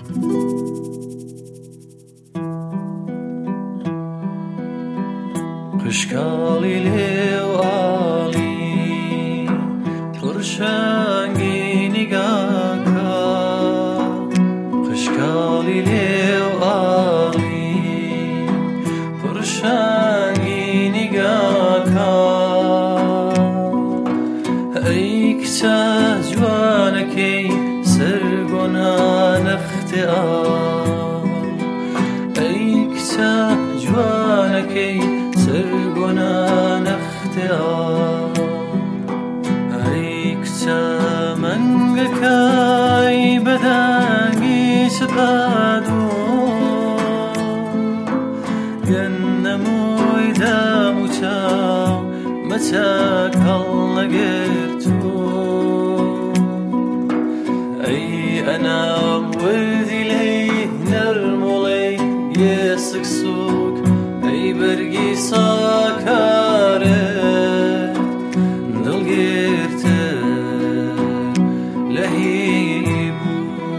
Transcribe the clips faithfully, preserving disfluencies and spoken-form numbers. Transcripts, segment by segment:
قشقاڵی لێوئاڵی پڕشەنگی نیگاکە، قشقاڵی لێوئاڵی پڕشەنگی نیگاکە، ئەی کچە جوانەکەی سەرگۆنانە اختیار، ئەی کچە جوانەکەی سرگۆنانە اختیار، ئەی کچە مەنگەکەی بەدەنگی سپادۆ، گەندەمۆی دەم و چاو مەچەک هەڵنەگرتووە، ئەی ئەنام وردی لێی نەرموڵەی یێسک سووک، ئەی بەرگی ساکارت دڵگیرتر لە هی بوو.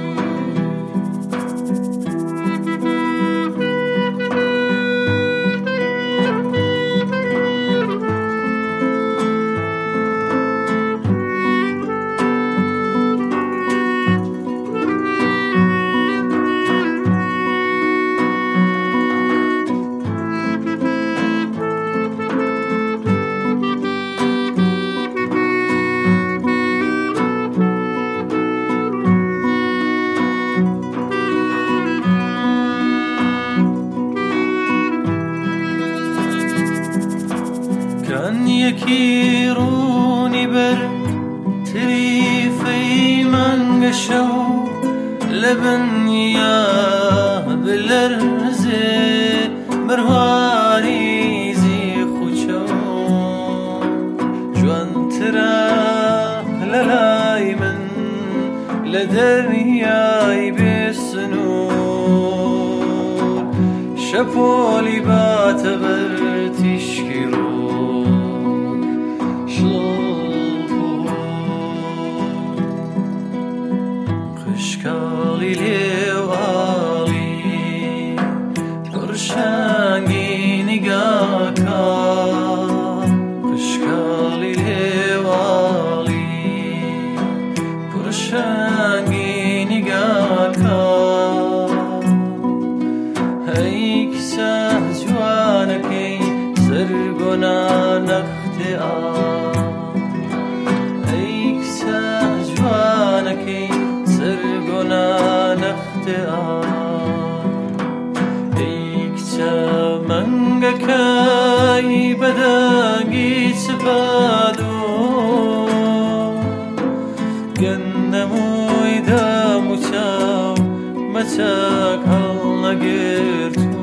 یەکی ڕوونی بەر تریفەی مانگە شەو، لە بنیا بلەرزێ بەرواریزی خوچە، جوانترە لە لای من لە دەریای بێسنوور، شەپۆلی باتە بەر تیشکی ڕۆ قشقاڵی لێوئاڵی پڕشەنگی نیگاکە، قشقاڵی لێوئاڵی پڕشەنگی نیگاکە، ئەی کچە جوانەکەی سەرگۆنانە اختیار، ئەی کچە جوانەکەی سرگۆنانە اختیار، ئەی کچە مەنگەکەی بەدەنگی سپادۆ، گەندەمۆی دەم و چاو مەچەک هەڵنەگرتووە،